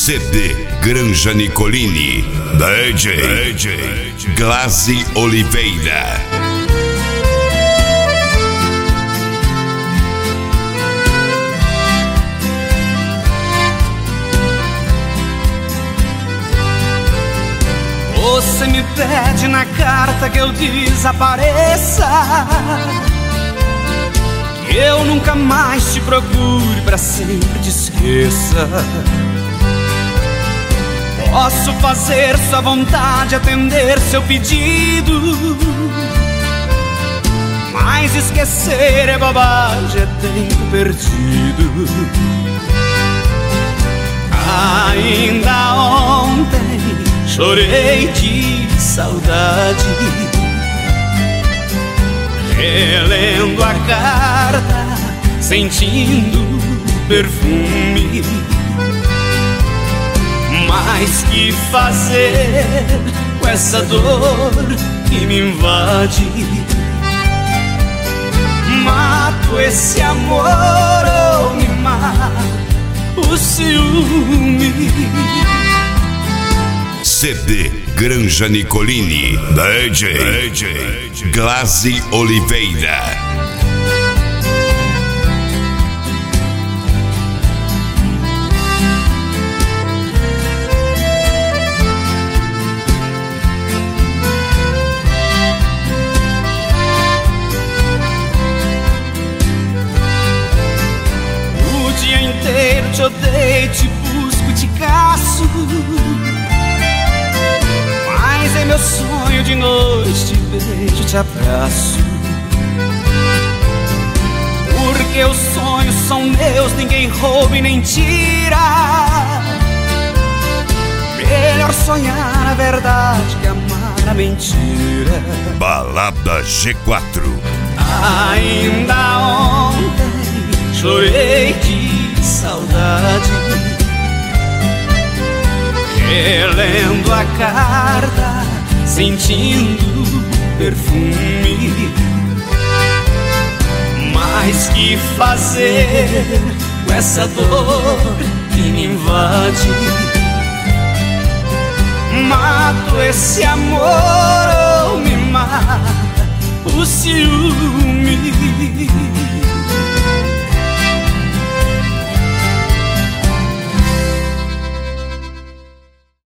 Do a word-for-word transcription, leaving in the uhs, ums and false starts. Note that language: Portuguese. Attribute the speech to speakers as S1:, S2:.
S1: C D Granja Nicolini, D J, D J Glaze Oliveira.
S2: Você me pede na carta que eu desapareça, que eu nunca mais te procure, pra sempre te esqueça. Posso fazer sua vontade, atender seu pedido, mas esquecer é bobagem, é tempo perdido. Ainda ontem chorei de saudade, relendo a carta, sentindo perfume. Mas que fazer com essa dor que me invade? Mato esse amor ou me mata o ciúme?
S1: C D Granja Nicolini, D J, D J Glaze Oliveira.
S2: O dia inteiro te odeio, te busco, te caço, mas é meu sonho de noite, te beijo, te abraço. Porque os sonhos são meus, ninguém rouba e nem tira. Melhor sonhar a verdade que amar a mentira.
S1: Balada G quatro.
S2: Ainda ontem chorei de saudade, relendo a carta, sentindo perfume. Mas que fazer com essa dor que me invade? Mato esse amor ou me mata o ciúme?